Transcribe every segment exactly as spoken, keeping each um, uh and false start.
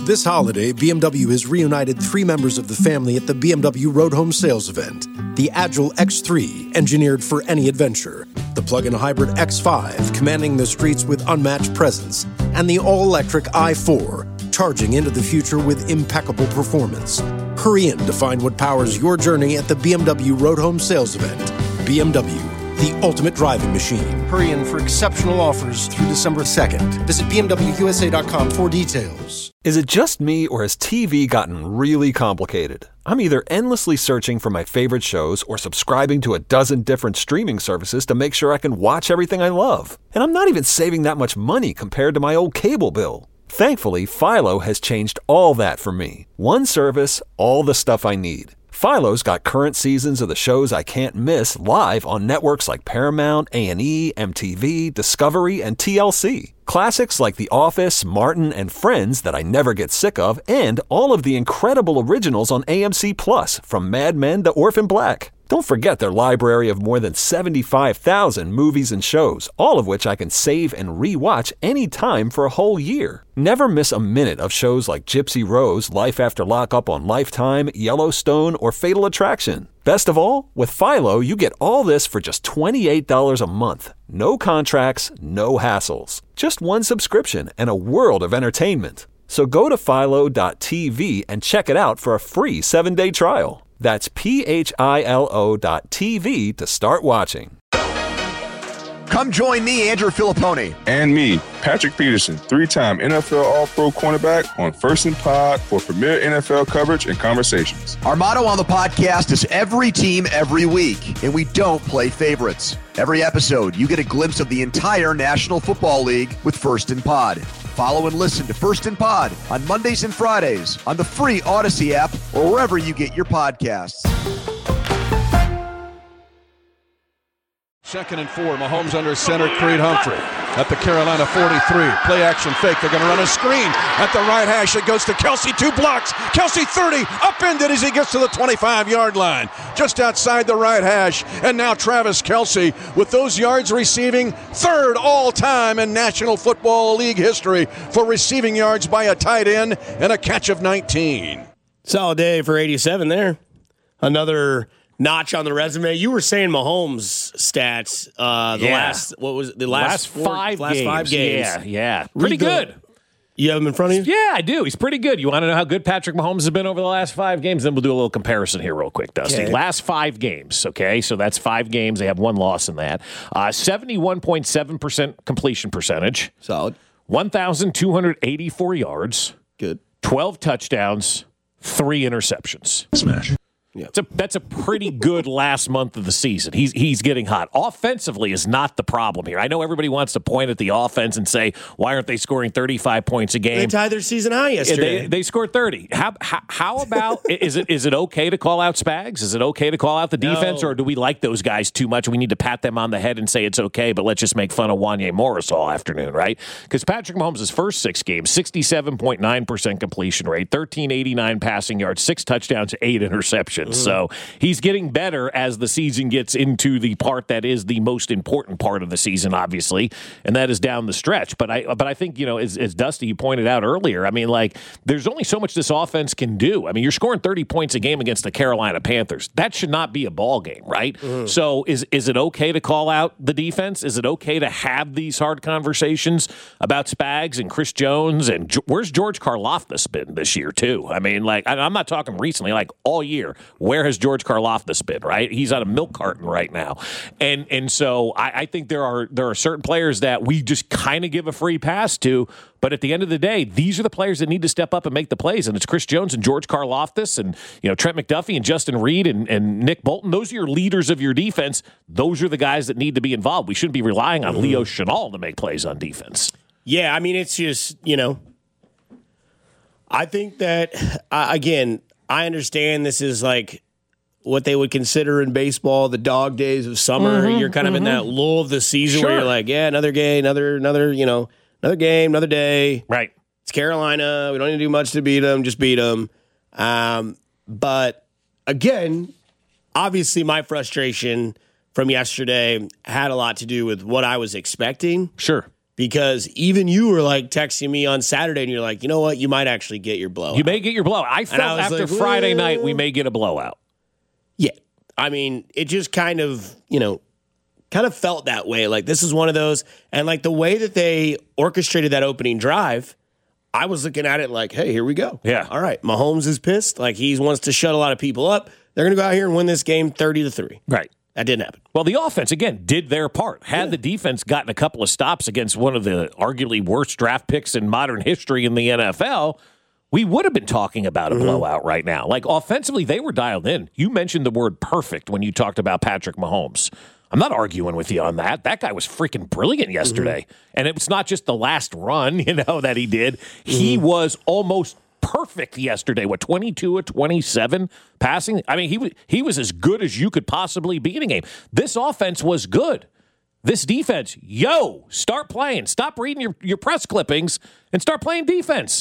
This holiday, B M W has reunited three members of the family at the B M W Road Home Sales event. The Agile X three, engineered for any adventure. The plug-in hybrid X five, commanding the streets with unmatched presence. And the all-electric i four, charging into the future with impeccable performance. Hurry in to find what powers your journey at the B M W Road Home Sales event. B M W, the ultimate driving machine. Hurry in for exceptional offers through December second. Visit B M W U S A dot com for details. Is it just me, or has T V gotten really complicated? I'm either endlessly searching for my favorite shows or subscribing to a dozen different streaming services to make sure I can watch everything I love. And I'm not even saving that much money compared to my old cable bill. Thankfully, Philo has changed all that for me. One service, all the stuff I need. Philo's got current seasons of the shows I can't miss live on networks like Paramount, A and E, M T V, Discovery, and T L C. Classics like The Office, Martin, and Friends that I never get sick of, and all of the incredible originals on A M C Plus, from Mad Men to Orphan Black. Don't forget their library of more than seventy-five thousand movies and shows, all of which I can save and re-watch anytime for a whole year. Never miss a minute of shows like Gypsy Rose, Life After Lockup on Lifetime, Yellowstone, or Fatal Attraction. Best of all, with Philo, you get all this for just twenty-eight dollars a month. No contracts, no hassles. Just one subscription and a world of entertainment. So go to philo dot t v and check it out for a free seven-day trial. That's P H I L O dot T V to start watching. Come join me, Andrew Filipponi. And me, Patrick Peterson, three-time N F L All-Pro cornerback on First and Pod for premier N F L coverage and conversations. Our motto on the podcast is every team, every week, and we don't play favorites. Every episode, you get a glimpse of the entire National Football League with First and Pod. Follow and listen to First and Pod on Mondays and Fridays on the free Odyssey app or wherever you get your podcasts. Second and four, Mahomes under center, Creed Humphrey at the Carolina forty-three. Play action fake, they're going to run a screen at the right hash. It goes to Kelsey, two blocks. Kelsey thirty, upended as he gets to the twenty-five-yard line, just outside the right hash. And now Travis Kelsey, with those yards receiving, third all-time in National Football League history for receiving yards by a tight end and a catch of nineteen. Solid day for eighty-seven there. Another notch on the resume. You were saying Mahomes stats. Uh, the yeah. last what was it, the last, last four, five last games. five games? Yeah, yeah, pretty Read the, good. You have him in front of you? Yeah, I do. He's pretty good. You want to know how good Patrick Mahomes has been over the last five games? Then we'll do a little comparison here real quick, Dusty. Okay. Last five games, okay? So that's five games. They have one loss in that. Uh, seventy-one point seven percent completion percentage. Solid. one thousand two hundred eighty-four yards. Good. twelve touchdowns, three interceptions. Smash. Yep. It's a, that's a pretty good last month of the season. He's he's getting hot. Offensively is not the problem here. I know everybody wants to point at the offense and say, why aren't they scoring thirty-five points a game? They tied their season high yesterday. They, they scored thirty. How, how, how about, is it is it okay to call out Spags? Is it okay to call out the defense? No. Or do we like those guys too much? We need to pat them on the head and say it's okay, but let's just make fun of Wanye Morris all afternoon, right? Because Patrick Mahomes' first six games, sixty-seven point nine percent completion rate, thirteen eighty-nine passing yards, six touchdowns, eight interceptions. Mm. So he's getting better as the season gets into the part that is the most important part of the season, obviously, and that is down the stretch. But I but I think, you know, as, as Dusty, you pointed out earlier, I mean, like, there's only so much this offense can do. I mean, you're scoring thirty points a game against the Carolina Panthers. That should not be a ball game, right? Mm. So is is it okay to call out the defense? Is it okay to have these hard conversations about Spags and Chris Jones? And where's George Karlaftis been this year, too? I mean, like, I'm not talking recently, like all year. Where has George Karlaftis been, right? He's on a milk carton right now. And and so I, I think there are there are certain players that we just kind of give a free pass to, but at the end of the day, these are the players that need to step up and make the plays, and it's Chris Jones and George Karlaftis and, you know, Trent McDuffie and Justin Reed and, and Nick Bolton. Those are your leaders of your defense. Those are the guys that need to be involved. We shouldn't be relying on mm-hmm. Leo Chenal to make plays on defense. Yeah, I mean, it's just, you know, I think that, uh, again, I understand this is like what they would consider in baseball the dog days of summer. Mm-hmm, you're kind of mm-hmm. in that lull of the season sure. where you're like, yeah, another game, another, another, you know, another game, another day. Right. It's Carolina. We don't need to do much to beat them. Just beat them. Um, but again, obviously my frustration from yesterday had a lot to do with what I was expecting. Sure. because even you were like texting me on Saturday and you're like, you know what? You might actually get your blowout. You may get your blowout. I felt I after like, Friday well, night we may get a blowout. Yeah. I mean, it just kind of, you know, kind of felt that way. Like this is one of those. And like the way that they orchestrated that opening drive, I was looking at it like, hey, here we go. Yeah. All right. Mahomes is pissed. Like he wants to shut a lot of people up. They're going to go out here and win this game thirty to three. Right. That didn't happen. Well, the offense, again, did their part. Had yeah. the defense gotten a couple of stops against one of the arguably worst draft picks in modern history in the N F L, we would have been talking about a mm-hmm. blowout right now. Like, offensively, they were dialed in. You mentioned the word perfect when you talked about Patrick Mahomes. I'm not arguing with you on that. That guy was freaking brilliant yesterday. Mm-hmm. And it was not just the last run, you know, that he did. Mm-hmm. He was almost perfect yesterday. What, twenty-two of twenty-seven passing? I mean, he was he was as good as you could possibly be in a game. This offense was good. This defense, yo, start playing. Stop reading your, your press clippings and start playing defense.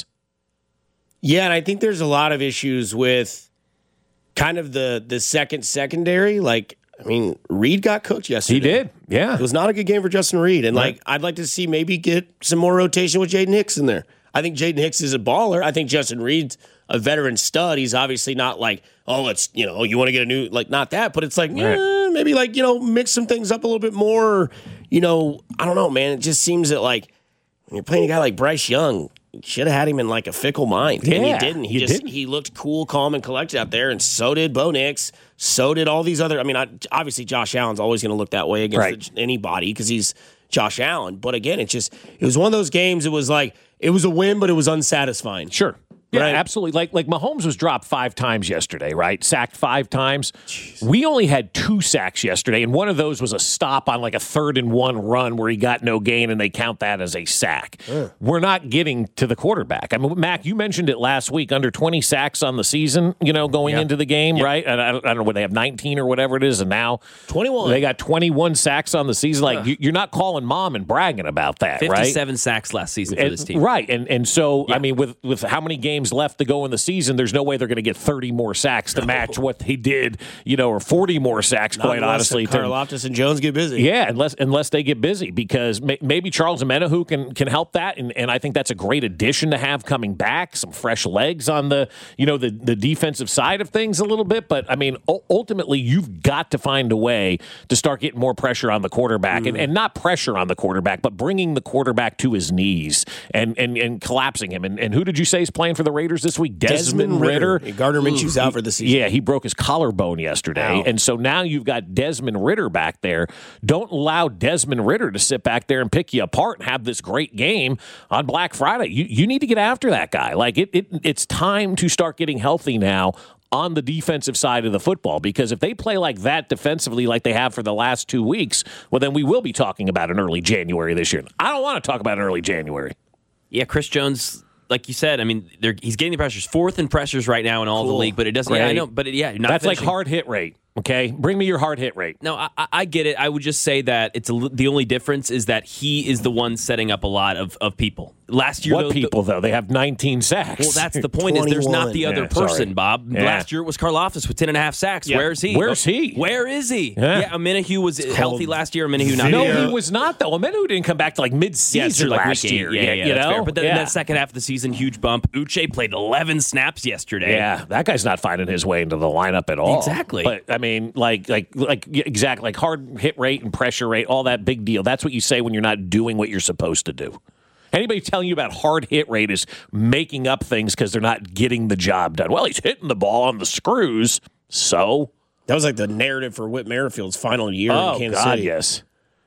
Yeah, and I think there's a lot of issues with kind of the the second secondary. Like, I mean, Reed got cooked yesterday. He did, yeah. It was not a good game for Justin Reed. And, right. like, I'd like to see maybe get some more rotation with Jaden Hicks in there. I think Jaden Hicks is a baller. I think Justin Reed's a veteran stud. He's obviously not like, oh, let's, you know, you want to get a new, like, not that. But it's like, right. eh, maybe, like, you know, mix some things up a little bit more. You know, I don't know, man. It just seems that, like, when you're playing a guy like Bryce Young, you should have had him in, like, a fickle mind. Yeah, and you didn't. He you just, didn't. he looked cool, calm, and collected out there. And so did Bo Nix. So did all these other, I mean, I, obviously Josh Allen's always going to look that way against right. the, anybody because he's Josh Allen. But again, it just, it was one of those games, it was like, it was a win, but it was unsatisfying. Sure. Yeah, right? absolutely. Like like Mahomes was dropped five times yesterday, right? Sacked five times. Jeez. We only had two sacks yesterday, and one of those was a stop on like a third and one run where he got no gain, and they count that as a sack. Uh. We're not getting to the quarterback. I mean, Mac, you mentioned it last week, under twenty sacks on the season, you know, going yeah. into the game, yep. right? And I don't, I don't know what they have, nineteen or whatever it is, and now twenty-one. They got twenty-one sacks on the season. Like, uh. you're not calling mom and bragging about that, fifty-seven right? fifty-seven sacks last season for and, this team. Right, and and so, yeah. I mean, with, with how many games left to go in the season, there's no way they're going to get thirty more sacks to match what they did, you know, or forty more sacks, Not quite honestly. Karlaftis and Jones get busy. Yeah, unless unless they get busy, because may, maybe Charles Omenihu can can help that, and, and I think that's a great addition to have coming back, some fresh legs on the, you know, the, the defensive side of things a little bit. But, I mean, u- ultimately, you've got to find a way to start getting more pressure on the quarterback, mm. and, and not pressure on the quarterback, but bringing the quarterback to his knees and and, and collapsing him. And, and who did you say is playing for the Raiders this week? Desmond, Desmond Ritter. Ritter. Gardner Minshew's out for the season. Yeah, he broke his collarbone yesterday. Ow. And so now you've got Desmond Ritter back there. Don't allow Desmond Ritter to sit back there and pick you apart and have this great game on Black Friday. You you need to get after that guy. Like, it, it it's time to start getting healthy now on the defensive side of the football, because if they play like that defensively like they have for the last two weeks, well, then we will be talking about an early January this year. I don't want to talk about an early January. Yeah, Chris Jones, like you said, I mean, he's getting the pressures, fourth in pressures right now in all cool. the league, but it doesn't. Great. Yeah, I know, but it, yeah, not that's finishing. like hard hit rate. Okay, bring me your hard hit rate. No, I, I get it. I would just say that it's a, the only difference is that he is the one setting up a lot of, of people. Last year, what though, people the, though? They have nineteen sacks. Well, that's the point. Is there's not the other yeah, person, sorry. Bob. Yeah. Last year it was Karlaftis with ten and a half sacks. Yeah. Where is he? Where's he? Where is he? Yeah, yeah Omenihu was it's healthy last year. Omenihu not. No, there. he was not though. Omenihu didn't come back to like mid-season yeah, like last week year. Yeah, yeah, you yeah that's know? fair. But then yeah. in that second half of the season, huge bump. Uche played eleven snaps yesterday. Yeah, that guy's not finding his way into the lineup at all. Exactly. But I mean, like, like, like, exactly, like hard hit rate and pressure rate, all that big deal. That's what you say when you're not doing what you're supposed to do. Anybody telling you about hard hit rate is making up things because they're not getting the job done. Well, he's hitting the ball on the screws, so that was like the narrative for Whit Merrifield's final year oh, in Kansas God, City. yes.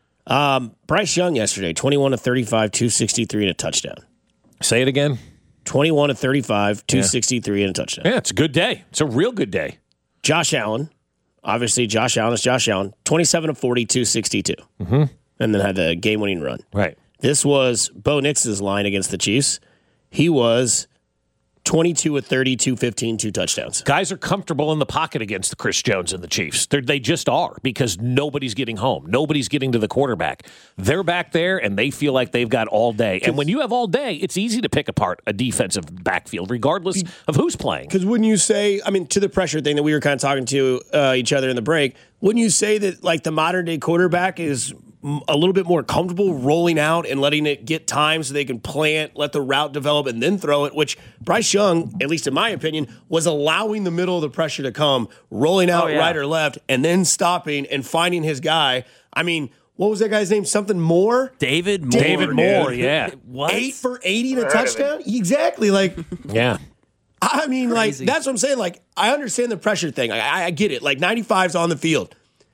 Um, Bryce Young yesterday, twenty-one to thirty-five, two sixty-three and a touchdown. Say it again. twenty-one to thirty-five, two sixty-three and a touchdown. Yeah, it's a good day. It's a real good day. Josh Allen, obviously Josh Allen is Josh Allen, twenty-seven to forty, two sixty-two, mm-hmm. and then had the game-winning run. Right. This was Bo Nix's line against the Chiefs. He was twenty-two of thirty, two fifteen, two touchdowns. Guys are comfortable in the pocket against the Chris Jones and the Chiefs. They're, they just are, because nobody's getting home. Nobody's getting to the quarterback. They're back there, and they feel like they've got all day. And when you have all day, it's easy to pick apart a defensive backfield, regardless of who's playing. Because wouldn't you say, I mean, to the pressure thing that we were kind of talking to uh, each other in the break, wouldn't you say that, like, the modern-day quarterback is a little bit more comfortable rolling out and letting it get time so they can plant, let the route develop, and then throw it, which Bryce Young, at least in my opinion, was allowing the middle of the pressure to come, rolling out oh, yeah. right or left, and then stopping and finding his guy. I mean, what was that guy's name? Something Moore? David Moore. David Moore, yeah. What? Eight for eighty and a touchdown? Exactly. Like, yeah. I mean, Crazy. like, that's what I'm saying. Like, I understand the pressure thing. I, I get it. Like, ninety-five's on the field.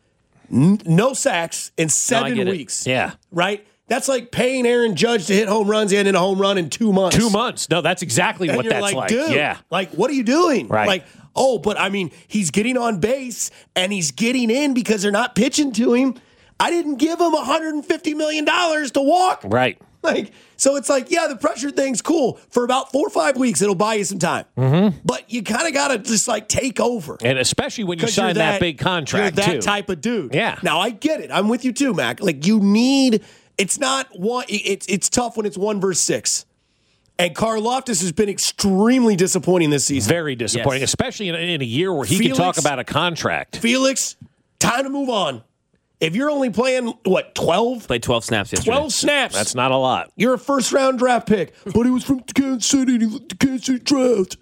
No sacks in seven no, weeks. Yeah. Right? That's like paying Aaron Judge to hit home runs and in a home run in two months. Two months. No, that's exactly and what you're that's like. like. Dude, yeah. Like, what are you doing? Right. Like, oh, but I mean, he's getting on base and he's getting in because they're not pitching to him. I didn't give him one hundred fifty million dollars to walk. Right. Like, so it's like, yeah, the pressure thing's cool. For about four or five weeks, it'll buy you some time. Mm-hmm. But you kind of got to just like take over. And especially when you sign that, that big contract, you're that too. type of dude. Yeah. Now, I get it. I'm with you too, Mac. Like, you need, it's not one, it's, it's tough when it's one versus six. And Karlaftis has been extremely disappointing this season. Very disappointing, yes. especially in, in a year where he Felix, can talk about a contract. Felix, time to move on. If you're only playing, what, twelve? Played twelve snaps yesterday. twelve snaps. That's not a lot. You're a first-round draft pick. But he was from Kansas City and he let the Kansas City draft.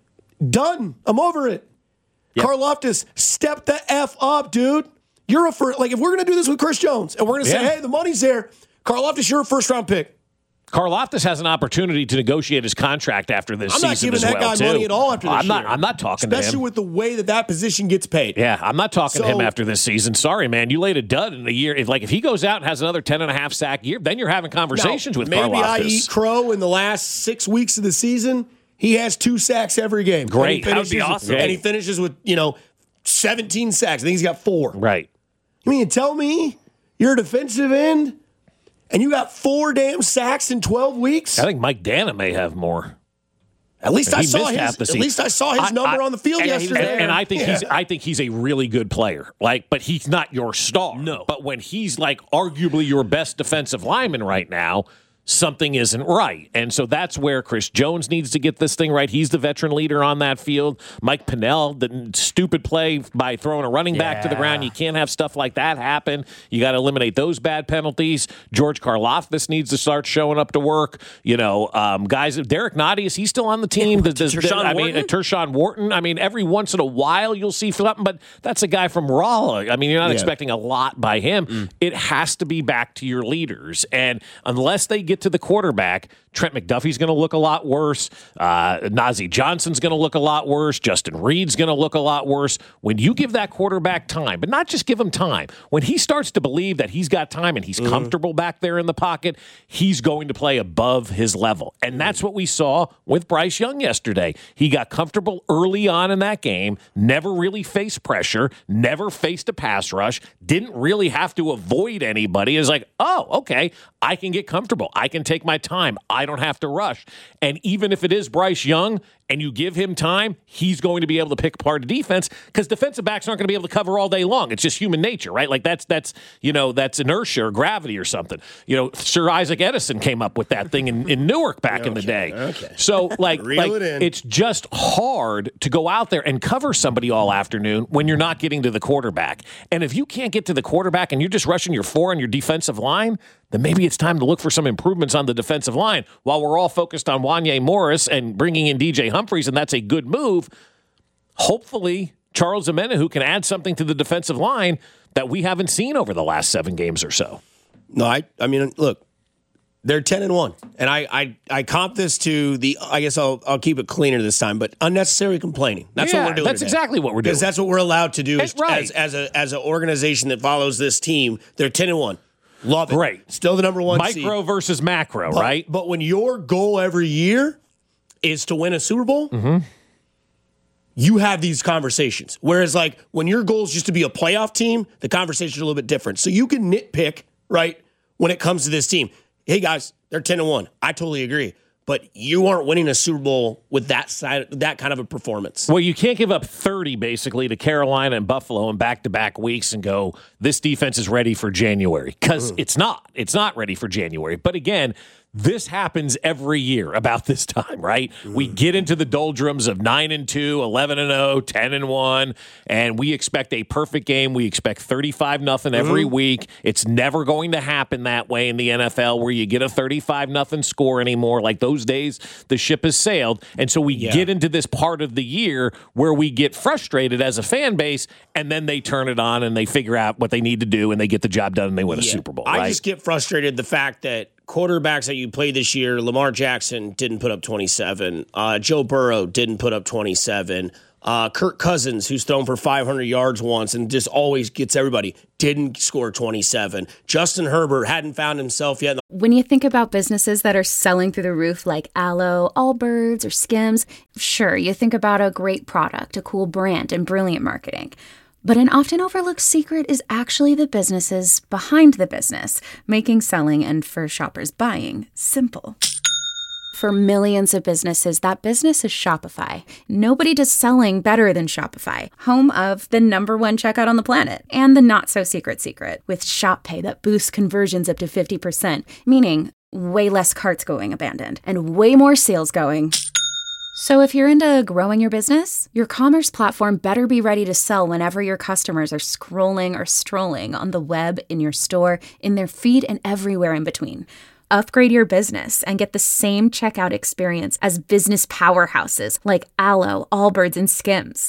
Done. I'm over it. Yep. Karlaftis, step the F up, dude. You're a first, like, if we're going to do this with Chris Jones and we're going to Yeah. say, hey, the money's there, Karlaftis, you're a first-round pick. Karlaftis has an opportunity to negotiate his contract after this I'm not season giving as that well, guy too. money at all after this I'm not. year. I'm not talking to him. Especially with the way that that position gets paid. Yeah, I'm not talking to him So- after this season. Sorry, man. You laid a dud in a year. If like if he goes out and has another ten and a half sack year, then you're having conversations Now, with maybe Karlaftis. I eat crow in the last six weeks of the season. He has two sacks every game. Great. And he That would be finishes- awesome. And he finishes with, you know, seventeen sacks. I think he's got four. Right. I mean, tell me you're a defensive end and you got four damn sacks in twelve weeks? I think Mike Dana may have more. At least He I saw missed his. half the At season. least I saw his I- number I- on the field and- yesterday. And, and I think Yeah. he's I think he's a really good player. Like, but he's not your star. No. But when he's like arguably your best defensive lineman right now, something isn't right. And so that's where Chris Jones needs to get this thing right. He's the veteran leader on that field. Mike Pennell, the stupid play by throwing a running back to the ground. You can't have stuff like that happen. You got to eliminate those bad penalties. George Karlaftis needs to start showing up to work. You know, um, guys, Derek Nottie, is he still on the team? The, the, Tershawn I mean, uh, Wharton? Tershawn Wharton. I mean, every once in a while you'll see something, but that's a guy from Rolla. I mean, you're not Yeah. expecting a lot by him. Mm. It has to be back to your leaders. And unless they get to the quarterback, Trent McDuffie's going to look a lot worse. Uh, Najee Johnson's going to look a lot worse. Justin Reed's going to look a lot worse. When you give that quarterback time, but not just give him time, when he starts to believe that he's got time and he's Mm-hmm. comfortable back there in the pocket, he's going to play above his level. And that's what we saw with Bryce Young yesterday. He got comfortable early on in that game, never really faced pressure, never faced a pass rush, didn't really have to avoid anybody. It's like, oh, okay, I can get comfortable. I can take my time. I don't have to rush. And even if it is Bryce Young and you give him time, he's going to be able to pick apart a defense because defensive backs aren't going to be able to cover all day long. It's just human nature, right? Like that's, that's you know, that's inertia or gravity or something. You know, Sir Isaac Edison came up with that thing in, in Newark back okay, in the day. Okay. So like, Reel like it in. it's just hard to go out there and cover somebody all afternoon when you're not getting to the quarterback. And if you can't get to the quarterback and you're just rushing your four on your defensive line, then maybe it's time to look for some improvements on the defensive line while we're all focused on Wanye Morris and bringing in D J Humphries, and that's a good move. Hopefully, Charles Omenihu can add something to the defensive line that we haven't seen over the last seven games or so. No, I I mean, look, they're ten and one, and I I I comp this to the. I guess I'll I'll keep it cleaner this time, but unnecessary complaining. That's Yeah, what we're doing. that's today. exactly what we're doing. Because that's what we're allowed to do That's as, right. as as a as an organization that follows this team. They're ten and one. Love it. Great. Still the number one Micro seed. versus macro, But, right? But when your goal every year is to win a Super Bowl, Mm-hmm. you have these conversations. Whereas, like, when your goal is just to be a playoff team, the conversations are a little bit different. So you can nitpick, right, when it comes to this team. Hey, guys, they're ten and one. I totally agree. But you aren't winning a Super Bowl with that side, that kind of a performance. Well, you can't give up thirty basically to Carolina and Buffalo in back-to-back weeks and go, this defense is ready for January, because mm. it's not. It's not ready for January. But again, this happens every year about this time, right? Mm. We get into the doldrums of nine and two, eleven and oh, ten and one, and we expect a perfect game. We expect thirty-five nothing every mm. week. It's never going to happen that way in the N F L where you get a thirty-five nothing score anymore. Like those days, the ship has sailed. And so we yeah. get into this part of the year where we get frustrated as a fan base, and then they turn it on and they figure out what they need to do and they get the job done and they win yeah. a Super Bowl. Right? I just get frustrated the fact that quarterbacks that you played this year, Lamar Jackson didn't put up twenty-seven. Uh, Joe Burrow didn't put up twenty-seven. Uh, Kirk Cousins, who's thrown for five hundred yards once and just always gets everybody, didn't score twenty-seven. Justin Herbert hadn't found himself yet. When you think about businesses that are selling through the roof like Aloe, Allbirds, or Skims, sure, you think about a great product, a cool brand, and brilliant marketing. But an often overlooked secret is actually the businesses behind the business, making selling and for shoppers buying simple. For millions of businesses, that business is Shopify. Nobody does selling better than Shopify, home of the number one checkout on the planet and the not-so-secret secret with Shop Pay that boosts conversions up to fifty percent, meaning way less carts going abandoned and way more sales going. So if you're into growing your business, your commerce platform better be ready to sell whenever your customers are scrolling or strolling on the web, in your store, in their feed, and everywhere in between. Upgrade your business and get the same checkout experience as business powerhouses like Aloe, Allbirds, and Skims.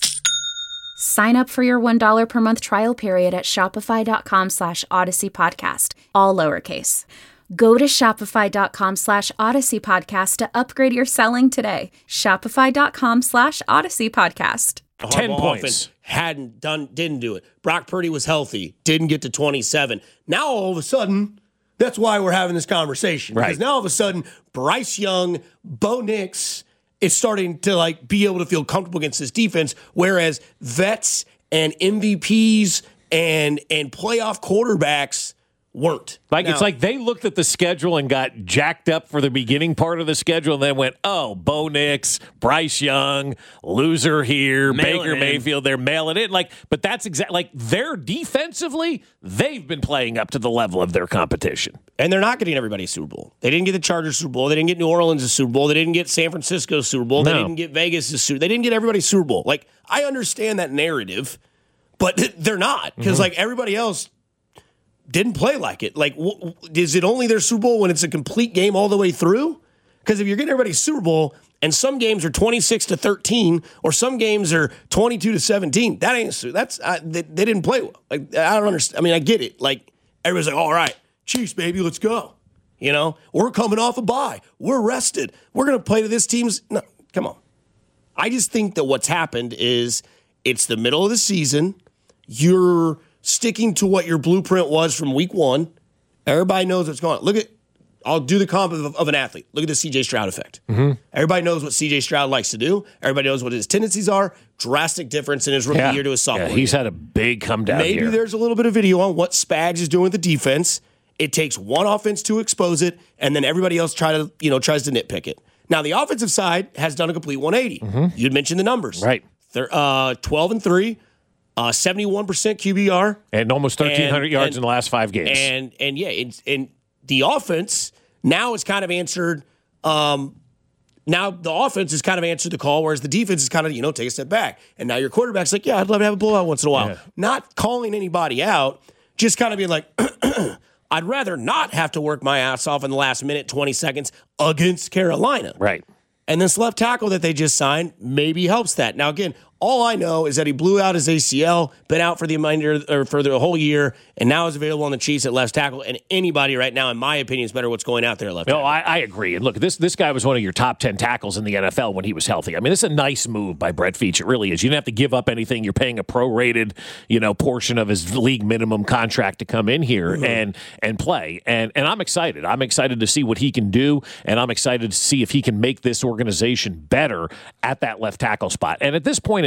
Sign up for your one dollar per month trial period at shopify.com slash Odyssey Podcast, all lowercase. Go to shopify.com slash Odyssey Podcast to upgrade your selling today. Shopify.com slash Odyssey Podcast. Ten points. Hadn't done, didn't do it. Brock Purdy was healthy, didn't get to twenty-seven. Now all of a sudden, that's why we're having this conversation. Right. Because now all of a sudden, Bryce Young, Bo Nix is starting to like be able to feel comfortable against this defense, whereas vets and M V Ps and and playoff quarterbacks weren't. Like, now, it's like they looked at the schedule and got jacked up for the beginning part of the schedule and then went, oh, Bo Nix, Bryce Young, loser here, Baker Mayfield, they're mailing it. Like, but that's exactly, like, they're defensively, they've been playing up to the level of their competition. And they're not getting everybody a Super Bowl. They didn't get the Chargers Super Bowl. They didn't get New Orleans a Super Bowl. They didn't get San Francisco Super Bowl. No. They didn't get Vegas a Super Bowl. They didn't get everybody Super Bowl. Like, I understand that narrative, but they're not. Because, mm-hmm. like, everybody else didn't play like it. Like, w- is it only their Super Bowl when it's a complete game all the way through? Because if you're getting everybody's Super Bowl and some games are twenty-six to thirteen or some games are twenty-two to seventeen, that ain't that's uh, they, they didn't play well. Like, I don't understand. I mean, I get it. Like, everybody's like, all right, Chiefs, baby, let's go. You know, we're coming off a bye. We're rested. We're going to play to this team's. No, come on. I just think that what's happened is it's the middle of the season. You're sticking to what your blueprint was from week one. Everybody knows what's going on. Look at, I'll do the comp of, of an athlete. Look at the C J Stroud effect. Mm-hmm. Everybody knows what C J Stroud likes to do. Everybody knows what his tendencies are. Drastic difference in his rookie yeah. year to his sophomore yeah, he's year. had a big come down Maybe here. There's a little bit of video on what Spags is doing with the defense. It takes one offense to expose it, and then everybody else try to, you know, tries to nitpick it. Now, the offensive side has done a complete one eighty. Mm-hmm. You'd mentioned the numbers. Right. They're uh, twelve and three. Uh, seventy-one percent Q B R. And almost thirteen hundred and, yards and, in the last five games. And, and yeah, and, and the offense now is kind of answered. Um, now the offense has kind of answered the call, whereas the defense is kind of, you know, take a step back. And now your quarterback's like, yeah, I'd love to have a blowout once in a while. Yeah. Not calling anybody out, just kind of being like, I'd rather not have to work my ass off in the last minute, twenty seconds against Carolina. Right. And this left tackle that they just signed maybe helps that. Now, again, all I know is that he blew out his A C L, been out for the remainder or for the whole year, and now is available on the Chiefs at left tackle. And anybody right now, in my opinion, is better what's going out there at left no, tackle. I, I agree. And look, this this guy was one of your top ten tackles in the N F L when he was healthy. I mean, it's a nice move by Brett Veach. It really is. You didn't have to give up anything. You're paying a prorated, you know, portion of his league minimum contract to come in here mm-hmm. and and play. And and I'm excited. I'm excited to see what he can do, and I'm excited to see if he can make this organization better at that left tackle spot. And at this point in the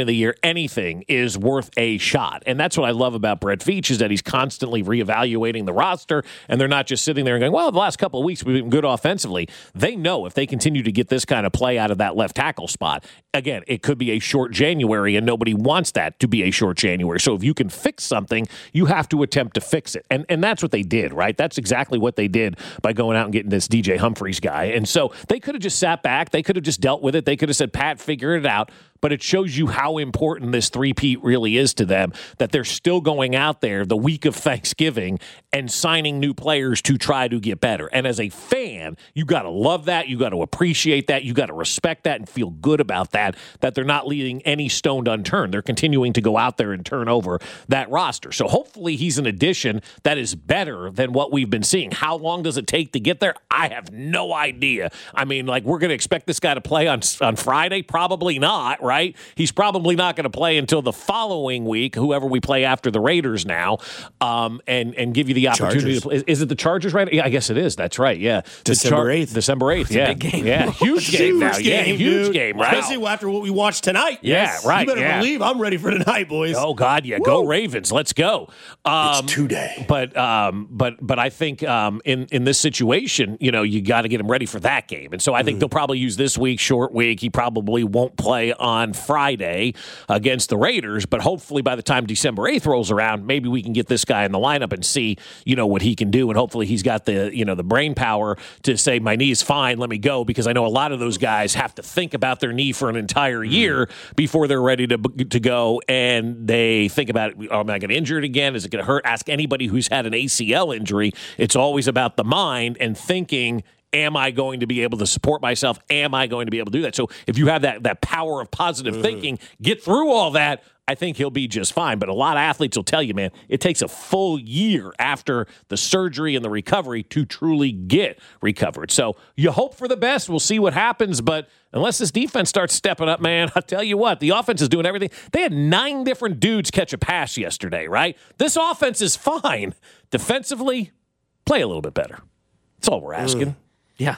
the year, anything is worth a shot. And that's what I love about Brett Veach is that he's constantly reevaluating the roster, and they're not just sitting there and going, well, the last couple of weeks we've been good offensively. They know if they continue to get this kind of play out of that left tackle spot, again, it could be a short January, and nobody wants that to be a short January. So if you can fix something, you have to attempt to fix it. And and that's what they did, right? That's exactly what they did by going out and getting this D J Humphries guy. And so they could have just sat back. They could have just dealt with it. They could have said, Pat, figure it out. But it shows you how important this three-peat really is to them, that they're still going out there the week of Thanksgiving and signing new players to try to get better. And as a fan, you got to love that. You got to appreciate that. You got to respect that and feel good about that, that they're not leaving any stone unturned. They're continuing to go out there and turn over that roster. So hopefully he's an addition that is better than what we've been seeing. How long does it take to get there? I have no idea. I mean, like, we're going to expect this guy to play on, on Friday? Probably not, right? Right? He's probably not going to play until the following week, whoever we play after the Raiders now, um, and, and give you the opportunity Chargers. to play. Is, is it the Chargers right? Yeah, I guess it is. That's right. Yeah. December eighth. December eighth. It's yeah. a big game. Yeah. Huge game now. Huge Yeah. game, Huge dude. game, right? Especially after what we watched tonight. Yeah, Yes. right. You better yeah. believe I'm ready for tonight, boys. Oh, God, yeah. Woo. Go Ravens. Let's go. it's Um, today. But um, but but I think um, in, in this situation, you know, you got to get him ready for that game. And so I think mm. they'll probably use this week, short week. He probably won't play on Friday against the Raiders, but hopefully by the time December eighth rolls around, maybe we can get this guy in the lineup and see, you know, what he can do. And hopefully he's got the, you know, the brain power to say, my knee is fine, let me go, because I know a lot of those guys have to think about their knee for an entire year before they're ready to to go, and they think about, oh, am I going to injure it again? Is it going to hurt? Ask anybody who's had an A C L injury. It's always about the mind and thinking, am I going to be able to support myself? Am I going to be able to do that? So if you have that that power of positive mm. thinking, get through all that, I think he'll be just fine. But a lot of athletes will tell you, man, it takes a full year after the surgery and the recovery to truly get recovered. So you hope for the best. We'll see what happens. But unless this defense starts stepping up, man, I'll tell you what, the offense is doing everything. They had nine different dudes catch a pass yesterday, right? This offense is fine. Defensively, play a little bit better. That's all we're asking. Mm. Yeah.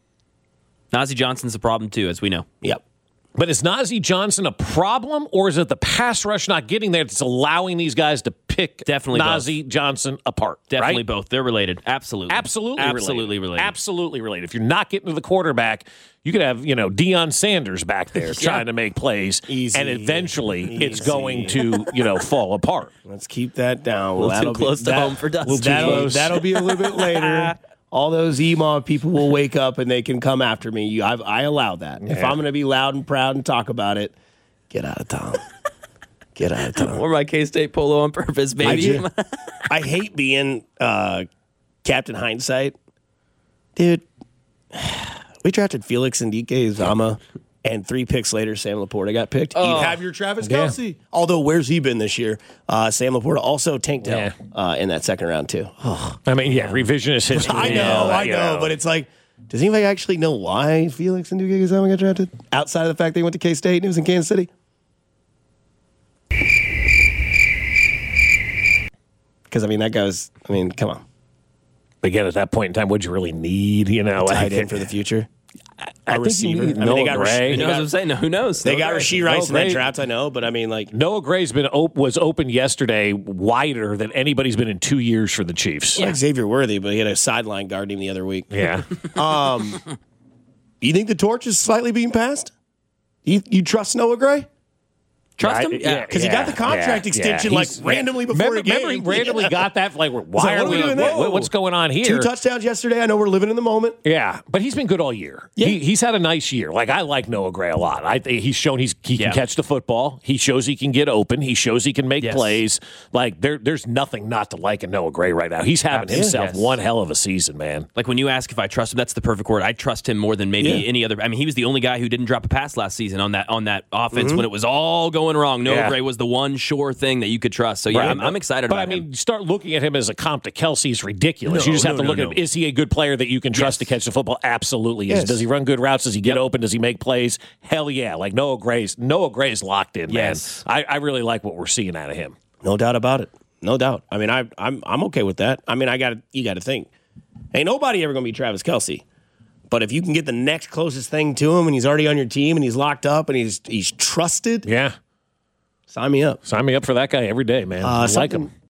Nazeeh Johnson's a problem, too, as we know. Yep. But is Nazeeh Johnson a problem, or is it the pass rush not getting there that's allowing these guys to pick Definitely Nazeeh both. Johnson apart? Definitely right? both. They're related. Absolutely. Absolutely Absolutely related. related. Absolutely related. If you're not getting to the quarterback, you could have, you know, Deion Sanders back there yeah. trying to make plays, Easy. and eventually Easy. it's going to, you know, fall apart. Let's keep that down. A little that'll too close be, to that, home for Dustin. That'll, that'll be a little bit later. All those E M A people will wake up and they can come after me. You, I, I allow that. Yeah. If I'm going to be loud and proud and talk about it, get out of town. Get out of town. Or my K-State polo on purpose, baby. I, I hate being uh, Captain Hindsight. Dude, we drafted Felix Ndike-Uzama, and three picks later, Sam Laporta got picked. Oh. You have your Travis Kelce. Yeah. Although, where's he been this year? Uh, Sam Laporta also tanked yeah. out uh, in that second round, too. Oh. I mean, yeah, revisionist history. I know, yeah, I know, know, but it's like, does anybody actually know why Felix Ndike-Uzama got drafted? Outside of the fact that he went to K-State and he was in Kansas City? Because, I mean, that guy was, I mean, come on. Again, at that point in time, what'd you really need? You know, tight end for the future? I, I receiver. I mean, Noah they got Gray. You know what I'm saying? No, who knows? They Noah got Gray. Rashee Rice Noah in that Gray. draft, I know, but I mean, like. Noah Gray's been op- was open yesterday wider than anybody's been in two years for the Chiefs. Yeah. Like Xavier Worthy, but he had a sideline guard him the other week. Yeah. um, you think the torch is slightly being passed? You, you trust Noah Gray? Trust Yeah, him? yeah, Because yeah, he got the contract yeah, extension yeah. like He's- randomly before remember, a game. remember he randomly Yeah. got that? Like, why like, what are are we we doing what- now? What's going on here? Two touchdowns yesterday. I know we're living in the moment. Yeah, but he's been good all year. Yeah. He, he's had a nice year. Like, I like Noah Gray a lot. I think he's shown he's he can Yeah. catch the football. He shows he can get open. He shows he can make Yes. plays. Like, there, there's nothing not to like in Noah Gray right now. He's having Absolutely. himself Yes. one hell of a season, man. Like when you ask if I trust him, that's the perfect word. I trust him more than maybe Yeah. any other. I mean, he was the only guy who didn't drop a pass last season on that on that offense when it was all going wrong. Noah Yeah. Gray was the one sure thing that you could trust. So yeah, Right. I'm, I'm excited But about I mean, him. start looking at him as a comp to Kelsey is ridiculous. No, you just have no, to look no, at no. him. Is he a good player that you can trust Yes. to catch the football? Absolutely is. Yes. Does he run good routes? Does he get Yep. open? Does he make plays? Hell yeah. Like Noah Gray's Noah Gray's locked in, Yes. man. I, I really like what we're seeing out of him. No doubt about it. No doubt. I mean, I, I'm I'm okay with that. I mean, I got you got to think. Ain't nobody ever going to be Travis Kelce. But if you can get the next closest thing to him and he's already on your team and he's locked up and he's he's trusted, Yeah. Sign me up. Sign me up for that guy every day, man. Uh, I like something, him.